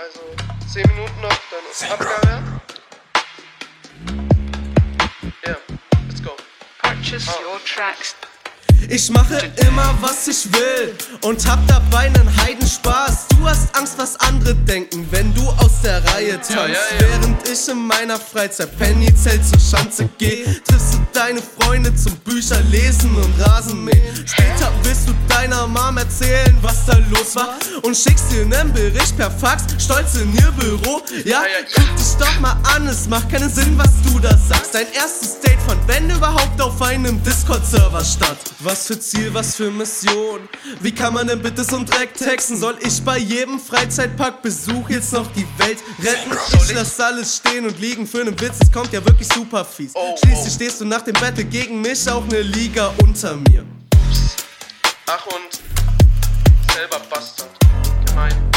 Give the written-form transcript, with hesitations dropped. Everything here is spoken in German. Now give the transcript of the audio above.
Also 10 Minuten noch, dann ist Abgabe. Yeah, let's go. Purchase your tracks. Ich mache immer, was ich will und hab dabei nen Heidenspaß. Du hast Angst, was andere denken, wenn du aus der Reihe tanzt. Während ich in meiner Freizeit Pennyzelt zur Schanze geh, triffst du deine Freunde zum Bücherlesen und Rasenmähen. Später willst du deiner Mom erzählen, was da los war, und schickst dir nen Bericht per Fax, stolz in ihr Büro. Ja, guck dich doch mal an, es macht keinen Sinn, was du da sagst. Dein erstes Date fand, wenn überhaupt, auf einem Discord-Server statt. Was für Ziel, was für Mission? Wie kann man denn bitte so 'n Dreck texten? Soll ich bei jedem Freizeitparkbesuch jetzt noch die Welt retten? Ich lass alles stehen und liegen für 'nen Witz, es kommt ja wirklich super fies. Schließlich stehst du nach dem Battle gegen mich auch 'ne Liga unter mir. Ach, und selber Bastard. Gemein.